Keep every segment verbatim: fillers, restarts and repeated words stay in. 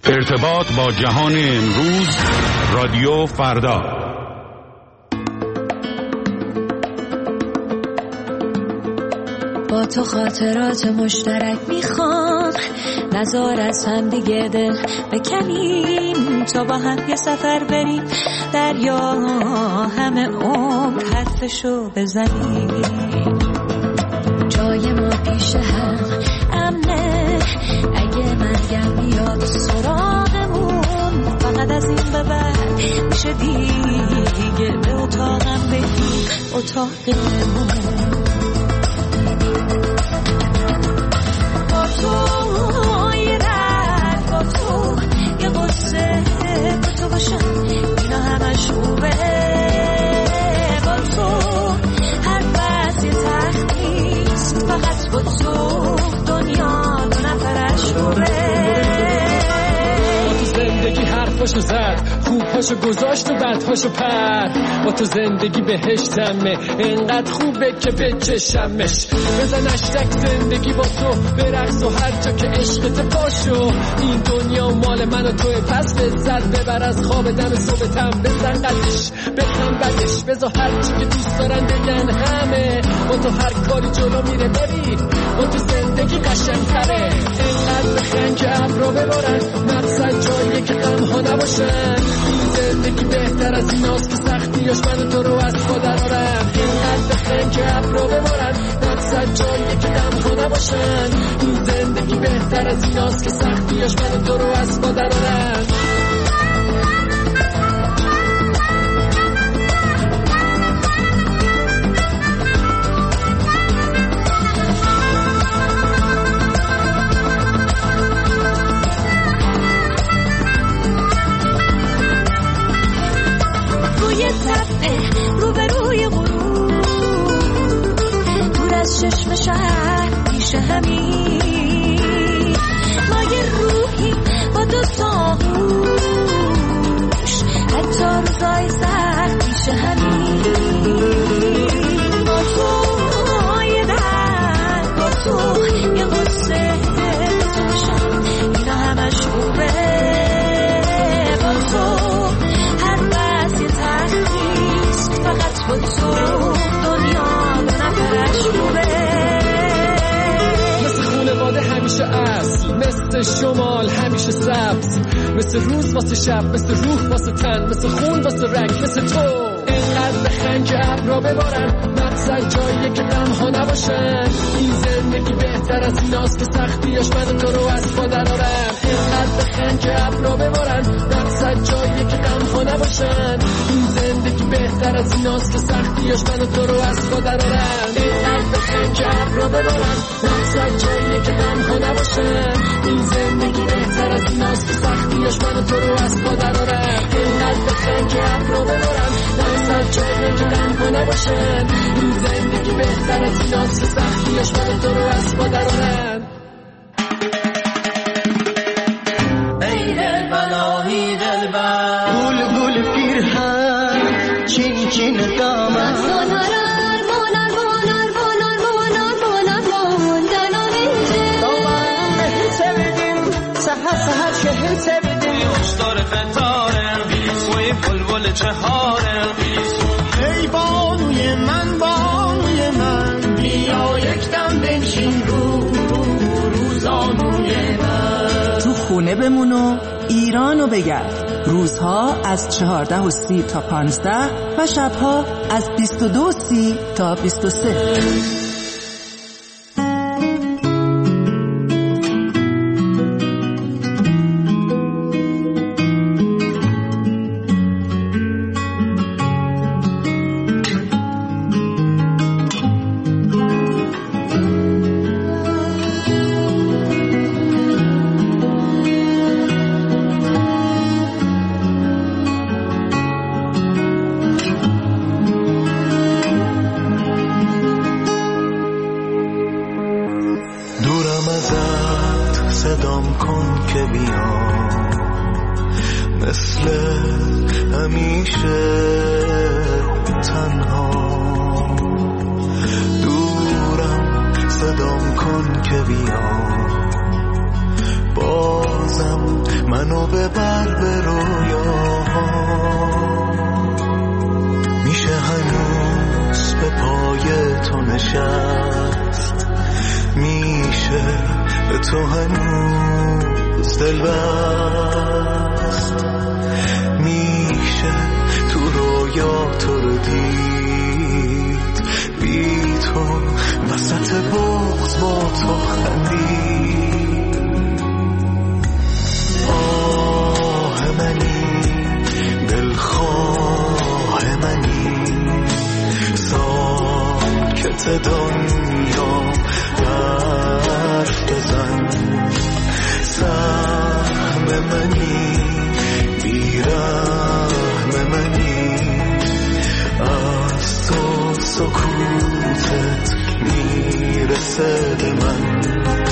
ارتباط با جهان امروز، رادیو فردا. با تو خاطرات مشترک میخوام، نزار از هم دیگه دل بکنیم، تا با هم یه سفر بریم دریا، همه عمر حرفشو بزنیم. جای ما پیش هم امنه، اگه مرگم بیاد سراغمون، فقط از این به بعد میشه دیگه به اتاقم بگیم اتاقمون. با تو یه رد، با تو یه قصه، با تو باشم اینا همش خوبه. با تو هر بس یه تخت نیست، فقط با تو دنیا دو نفرش خوبه. زندگی حرفاشو زد، خوبهاشو گذاشت و بدهاشو پر. با تو زندگی بهشتمه، انقدر خوبه که بچشمش. بزن اشتک زندگی با تو برقص و هر جا که عشقت پاشو. این دنیا مال من و توی، پس لذت ببر از خواب دم صبحتم. بزن قدش بزن بدش، بزا هر چی که دوست دارن بگن همه. با تو هر کاری جلو میره بری، با تو زندگی قشنگتره. انقدر بخن که ابرا ببارن، مقصد جاییه که غم ها نباشن. این زندگی بهتر از ایناست که سختیاش من تو رو از پا درارن. اینقدر بخن که ابرا ببارن، مقصد جاییه که غم ها نباشن. این زندگی بهتر از ایناست که سختیاش من تو رو از پا درارن. روبروی غروب، دور از چشم شهر پیش همین. ما یه روحی با دو ساغوش، حتی روزای سخت پیش همین. با تو یه درد، با تو یه قصه، با تو باشم اینا همش خوبه. با تو هر بس یه تخت، فقط با تو دنیا دو نفرش خوبه. مثل خونواده همیشه اصل، مثل شمال همیشه سبز، مثل روز واسه شب، مثل روح واسه تن، مثل خون واسه رنگ، مثل تو. اینقدر بخن که ابرا ببارن، مقصد جاییه که غم ها نباشن. این زندگی بهتر از ایناست که سختیاش من تو رو از پا درارن. اینقدر بخن که ابرا ببارن، مقصد جاییه که غم ها نباشن. این زندگی بهتر از ایناست که سختیاش من تو رو از پا درارن. اینقدر بخن که ابرا ببارن، مقصد جاییه که غم ها نباشن. این زندگی بهتر از ایناست که سختیاش من تو رو از پا درارن. اینقدر بخن که ابرا ببارن، مقصد جاییه که غم ها نباشن. این زندگی بهتر از ایناست که سختیاش من تو رو از پا درارن. ای دلبر آهی دلبر، گل گل پیرهن، چین چین دامن. سونارار مونار مونار مونار مونار مونار موندن اینجا. دامن sevdim, سحر سحر شهر sevdim. uçlar fetare, وی بلبل چهاره. ای بانوی من بانوی من، بیا یکدم بنشین رو روزانوی من. تو خونه بمون و ایرانو بگرد. روزها از چهارده و سی تا پانزده و شبها از بیست و دو و سی تا بیست و سه. صدام کن که بیام، مثل همیشه تنها. دورم صدام کن که بیام، بازم منو ببر به رویاها. میشه هنوز به پای تو نشست، میشه به تو هنوز دل بست، میشه تو رویا تو رو دید، بی تو وسط بغض با تو خندید. آه منی دلخواه منی، ساکت دنیا حرف بزن، سهم منی بیرحم منی، از تو سکوتت میرسه به من.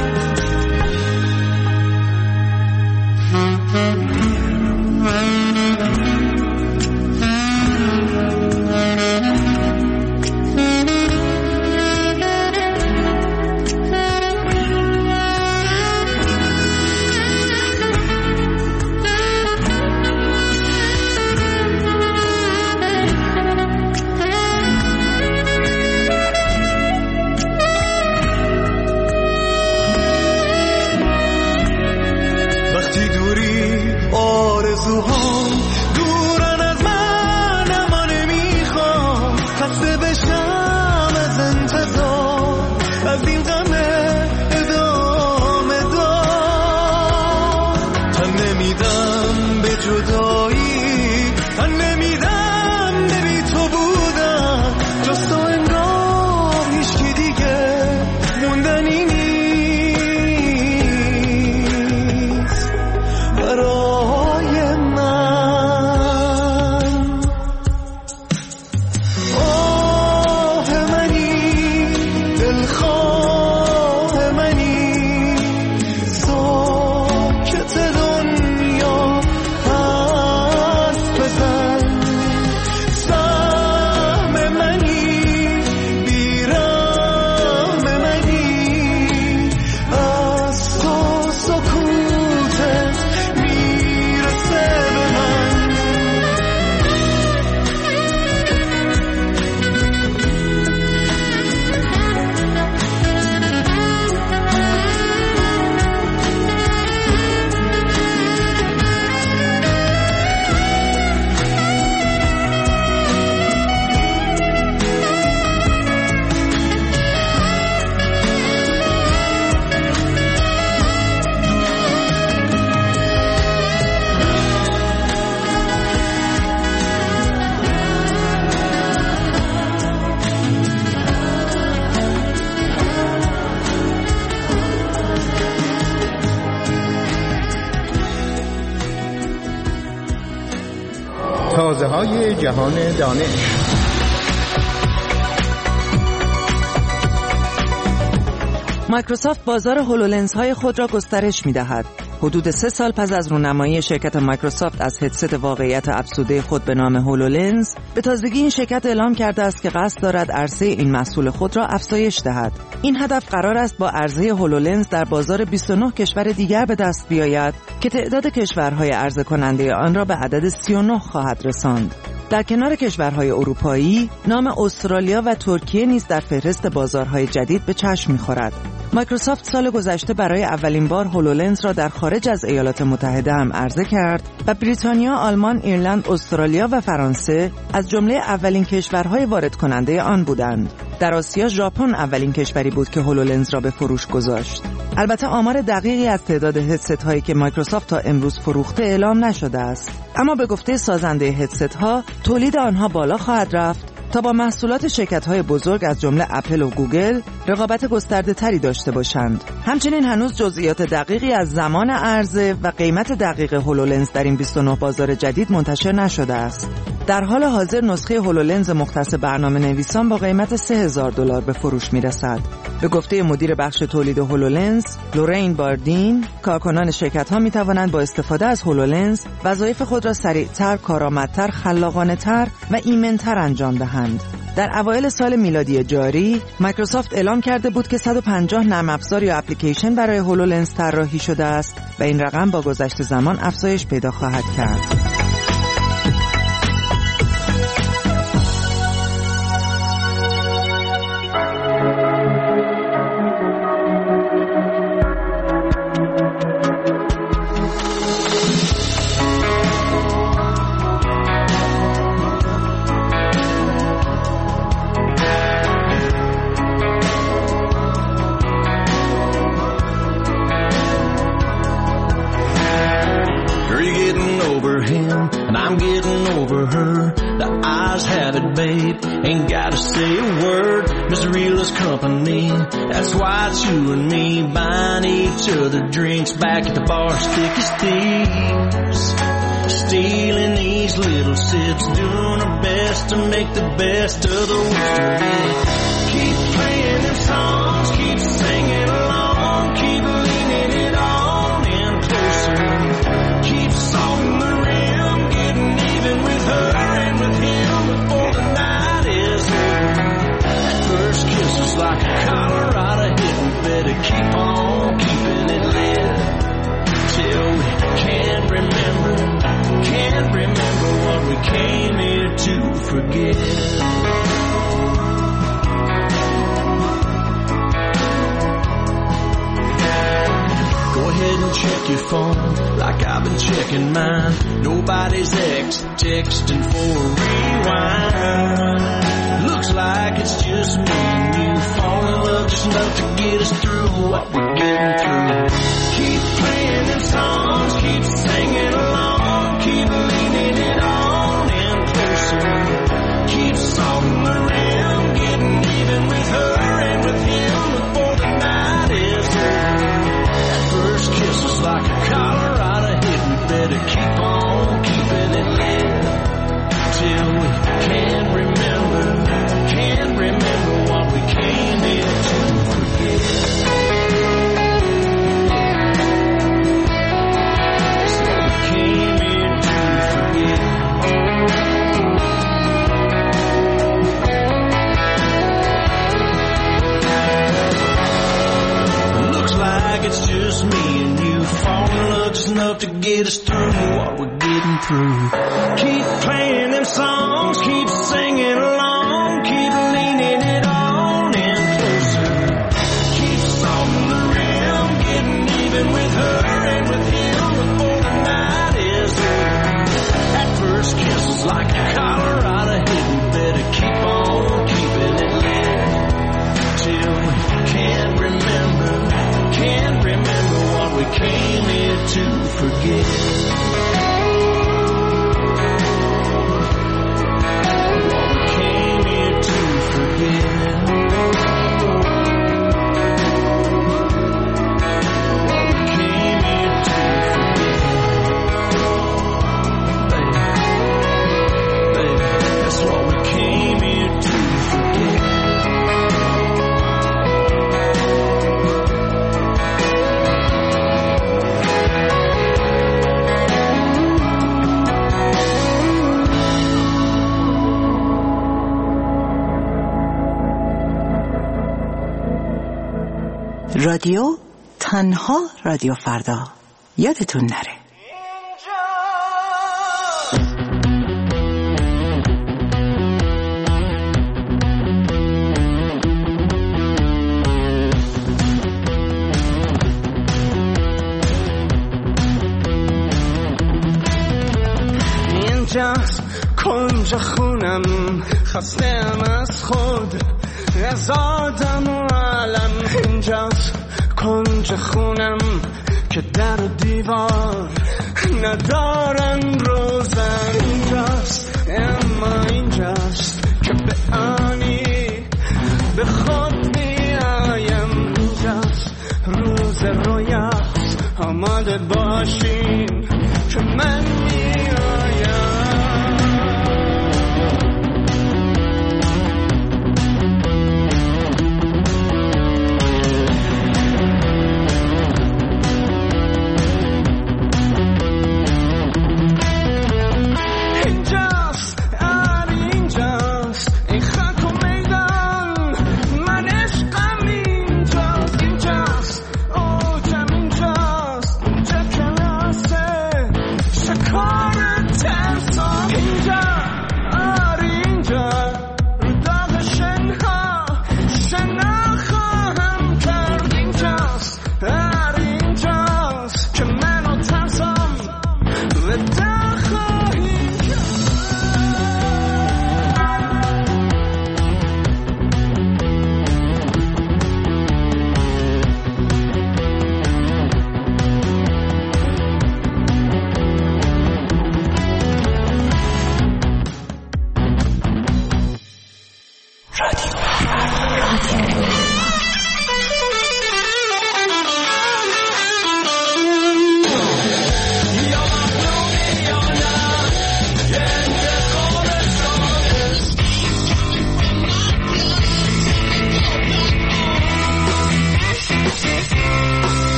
تازه‌های جهان دانش. مایکروسافت بازار هولولنز های خود را گسترش می دهد. حدود سه سال پس از رونمایی شرکت مایکروسافت از هدست واقعیت افزوده خود به نام هولولنز، به تازگی این شرکت اعلام کرده است که قصد دارد عرضه این محصول خود را افزایش دهد. این هدف قرار است با عرضه هولولنز در بازار بیست و نه کشور دیگر به دست بیاید که تعداد کشورهای عرضه کننده آن را به عدد سی و نه خواهد رساند. در کنار کشورهای اروپایی، نام استرالیا و ترکیه نیز در فهرست بازارهای جدید به چشم می‌خورد. مایکروسافت سال گذشته برای اولین بار هولولنز را در خارج از ایالات متحده هم عرضه کرد و بریتانیا، آلمان، ایرلند، استرالیا و فرانسه از جمله اولین کشورهای وارد کننده آن بودند. در آسیا ژاپن اولین کشوری بود که هولولنز را به فروش گذاشت. البته آمار دقیقی از تعداد هدست هایی که مایکروسافت تا امروز فروخته اعلام نشده است، اما به گفته سازنده هدست ها تولید آنها بالا خواهد رفت تا با محصولات شرکت‌های بزرگ از جمله اپل و گوگل رقابت گسترده‌تری داشته باشند. همچنین هنوز جزئیات دقیقی از زمان عرضه و قیمت دقیق هولولنز در این بیست و نه بازار جدید منتشر نشده است. در حال حاضر نسخه هولولنز مختص برنامه نویسان با قیمت سه هزار دلار به فروش می‌رسد. به گفته مدیر بخش تولید هولولنز، لورین باردین، کارکنان شرکت‌ها می‌توانند با استفاده از هولولنز وظایف خود را سریع‌تر، کارآمدتر، خلاقانه‌تر و ایمن‌تر انجام دهند. در اوایل سال میلادی جاری مایکروسافت اعلام کرده بود که صد و پنجاه نرم افزار یا اپلیکیشن برای هولولنز طراحی شده است و این رقم با گذشت زمان افزایش پیدا خواهد کرد. Ain't gotta say a word, Mister Realist Company. That's why it's you and me buying each other drinks back at the bar, thick as thieves. Stealing these little sips, doing our best to make the best of the worst of it. Keep playing them songs, keep singing along, keep leaning it on in closer. Keep salting the rim, getting even with her and with him before the night is over. That first kiss is like a Colorado hit. We better keep on keeping it lit till we can't remember, can't remember what we came here to forget. Go ahead and check your phone like I've been checking mine. Nobody's ex texting for a rewind. Looks like it's just me and you falling in love just enough to get us through what we're getting through. Keep playing them songs, keep singing along, keep leaning it on and closer. Keep salting the rim, getting even with her and with him before the night is over. First kiss was like a Colorado hit. We better keep on keeping it lit till we can't remember, can't remember what we came here to forget. That's what we came here to forget. Looks like it's just me and you falling in love just enough to get us through what we're getting through. Keep playing them songs, keep singing along, keep leaning it on and closer. Keep salting the rim, getting even with her and with him before the night is over. That first kiss was like a Colorado hit. We better keep on keeping it lit till we can't remember, can't remember what we came here to forget. What we came here to forget. What we came here to forget. Baby, baby, that's what we came here to forget. رادیو تنها رادیو فردا، یادتون نره. اینجاست کنج خونم، خستم از خود، از آدم و عالم. اینجاست کنج خونم که در و دیوار ندارن روزن. اینجاست اما اینجاست که به آنی به خود میایم. اینجاست روز رویاست، آماده باشین که من میایم. اینجاست، آره اینجاست، این خاک و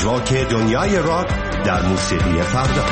پژواک دنیای راک در موسیقی فردا.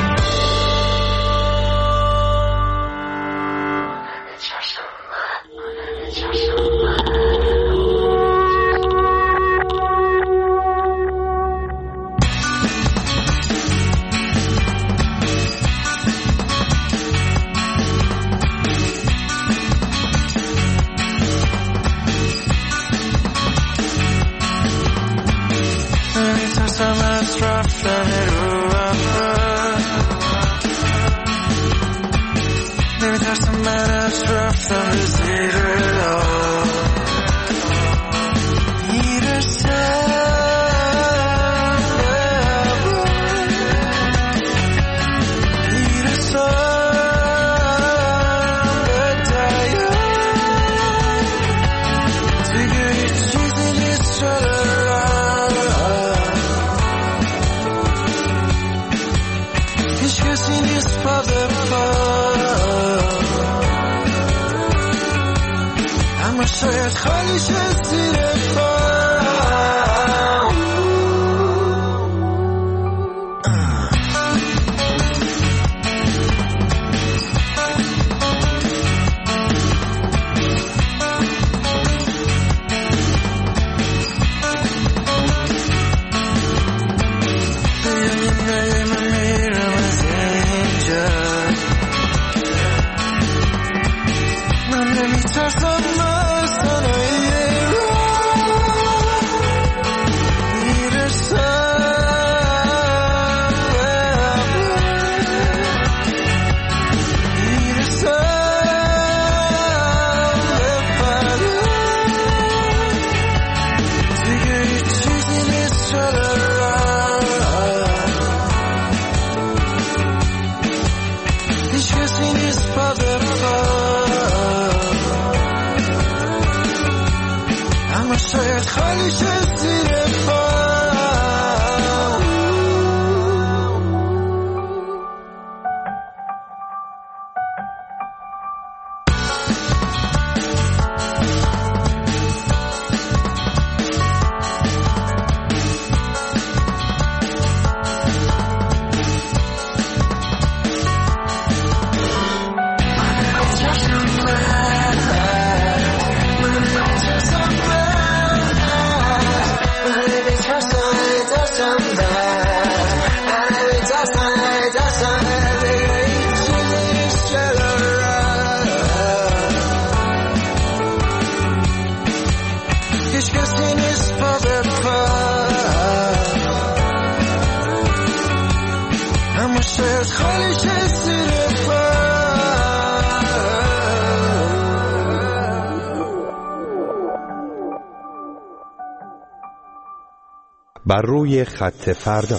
بر روی خط فردا.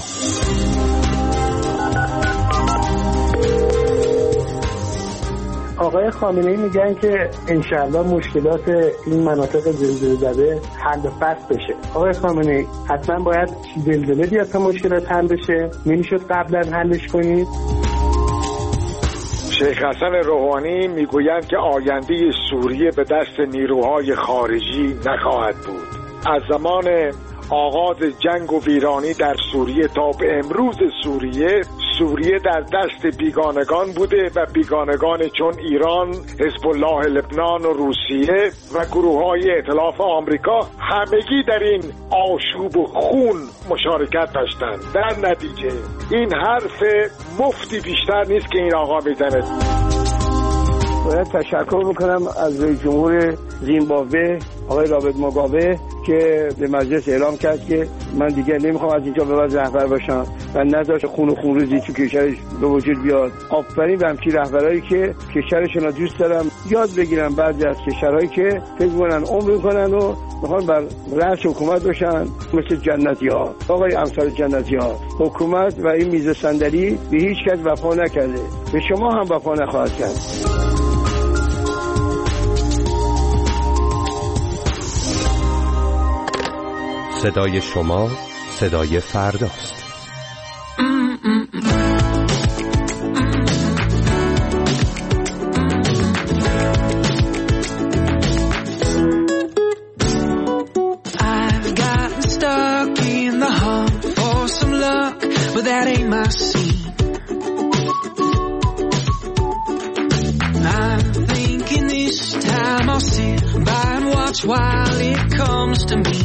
آقای خامنه‌ای میگن که انشالله مشکلات این مناطق زلزله زده حل و فصل بشه. آقای خامنه‌ای حتما باید زلزله بیاد تا مشکلات حل بشه؟ نمیشد قبلا حلش کنید؟ شیخ حسن روحانی میگویند که آینده سوریه به دست نیروهای خارجی نخواهد بود. از زمان آغاز جنگ و ویرانی در سوریه تا به امروز سوریه سوریه در دست بیگانگان بوده و بیگانگان چون ایران، حزب الله لبنان و روسیه و گروه‌های ائتلاف آمریکا همگی در این آشوب و خون مشارکت داشتند. در نتیجه این حرف مفتی بیشتر نیست که این آقا میزنه. باید تشکر میکنم از رئیس جمهور زیمبابوه آقای رابرت موگابه که به مجلس اعلام کرد که من دیگه نمیخوام از اینجا به بعد رهبر باشم و نذاشت خون و خونریزی تو کشورش به وجود بیاد. آفرین به همچین رهبرایی که کشورشون رو دوست دارم، یاد بگیرن بعضی از کشورهایی که فکر می‌کنن عمر می‌کنن و میخوان بر رأس حکومت باشن مثل جنتی‌ها. آقای امثال جنتی‌ها، حکومت و این میز صندلی به هیچ کس وفا نکرده، به شما هم وفا نخواهد کرد. صدای شما صدای فرداست. I've gotten stuck in the hum for some that ain't my scene. I'm thinking this time I'll sit by and watch while it comes to me.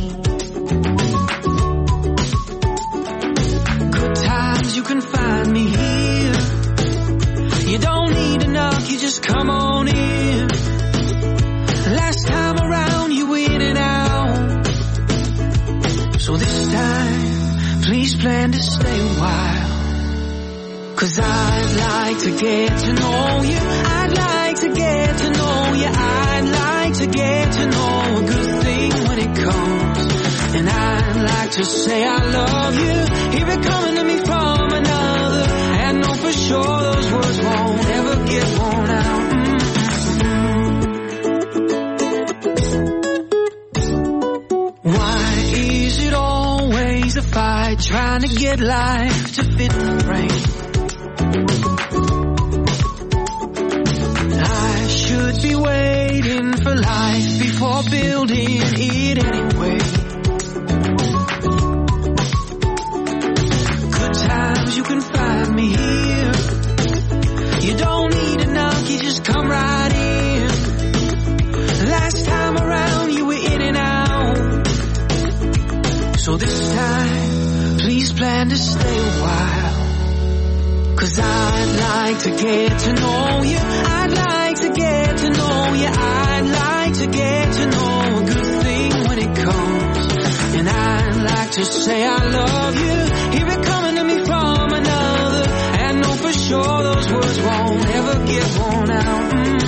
Good times you can find me here. You don't need to knock, you just come on in. Last time around you were in and out, so this time please plan to stay a while. 'Cause I'd like to get to know you, I'd like to get to know you, I'd like to get to know a good thing when it comes. And I'd like to say I love you, hear it coming to me from another, and know for sure those words won't ever get worn out. Mm-hmm. Why is it always a fight trying to get life to fit the frame? I should be waiting for life before building it anyway. Good times you can find me here. You don't need a knock, you just come right in. Last time around you were in and out, so this time please plan to stay a while. 'Cause I'd like to get to know you, I'd like to get to know you, I'd like to get to know a good thing when it comes. And I'd like to say I love you, hear it coming to me from another, and know for sure those words won't ever get worn out.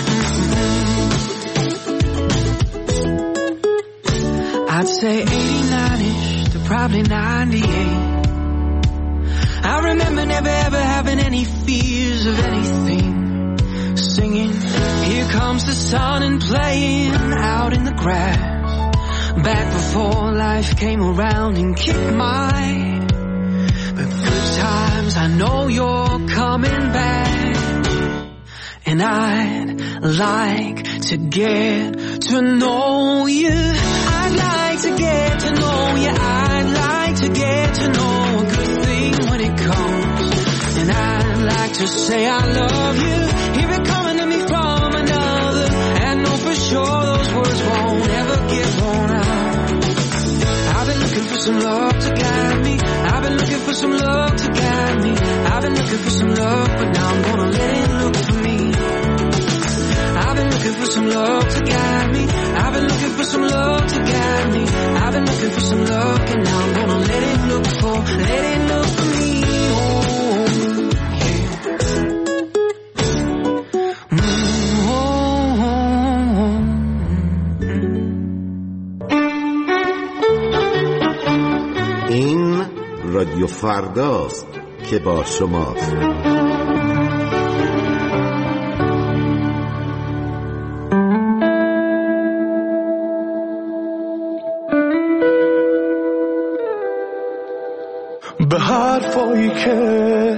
Mm-hmm. I'd say eighty-nine-ish to probably ninety-eight. I remember never ever having any fears of anything. Singing, here comes the sun, and playing out in the grass. Back before life came around and kicked my but good times, I know you're coming back. And I'd like to get to know you, I'd like to get to know you, I'd like to get to know a good thing when it comes. And I'd like to say I love you, hear it coming to me from another, and know for sure those words won't ever get worn out. I've been looking for some love to guide me, I've been looking for some love to guide me, I've been looking for some love, but now I'm gonna let it look for me. I've been looking for some love to guide me, I've been looking for some love to guide me, I've been looking for some love, and now I'm gonna let it look for, let it look for me. Oh, yeah. Mm, oh, oh, oh. این رادیو فرداست که با شماست. به حرفایی که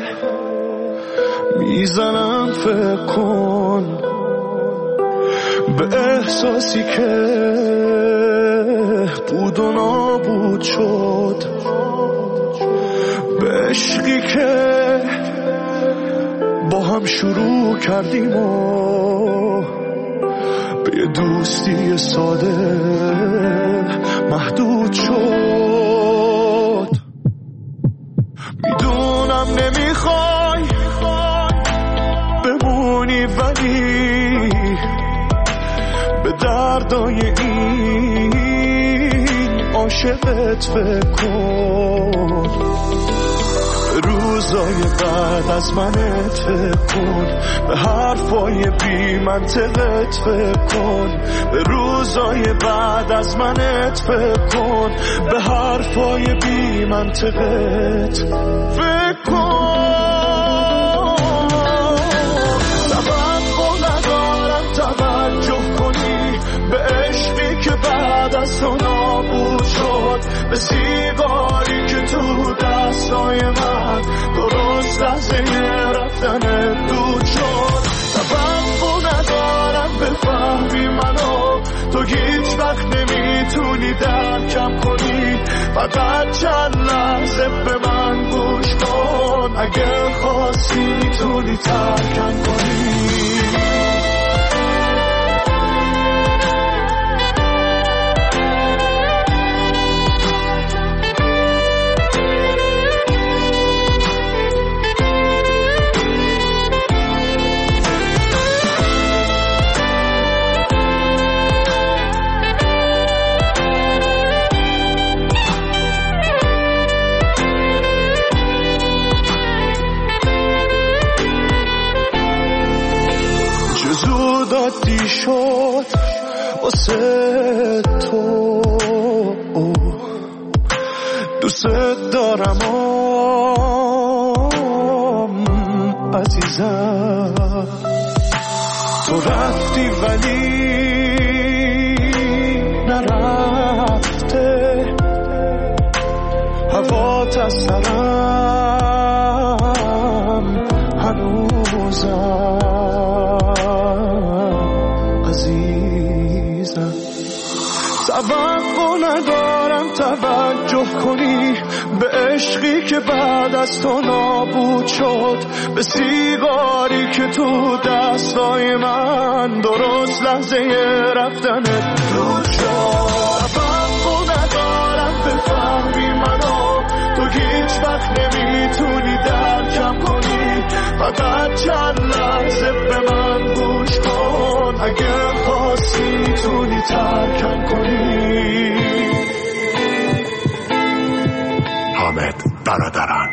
میزنم فکر کن، به احساسی که بود و نابود شد، به عشقی که با هم شروع کردیم و به یه دوستی ساده محدود شد. میدونم نمیخوای بمونی، ولی به دردای این عاشقت فکر کن، روزای بعد از منت فکر کن، به حرفای بی منطقت فکر کن، به روزای بعد از منت فکر کن، به حرفای بی منطقت فکر کن. توقع ندارم توجه کنی به عشقی که بعد از تو نابود شد، به سیگاری که تو دستای من درست از رفتن دود شد. توقع ندارم بفهمی منو، تو هیچ وقت نمیتونی درکم کنی، فقط چند چند لحظه به من گوش کن، اگه خواستی میتونی ترکم کنی. شد واسه تو دوست دارم آم عزیزم، تو رفتی ولی نرفته هوات از سرم هنوزم عزیزم. توقع ندارم توجه کنی به عشقی که بعد از تو نابود شد، به سیگاری که تو دستای من درست لحظه رفتنت دود شد. توقع ندارم بفهمی منو، تو هیچ وقت نمیتونی درکم کنی، فقط چند لحظه به من گوش کن، اگه خواستی میتونی ترکم کنی. حامد برادران.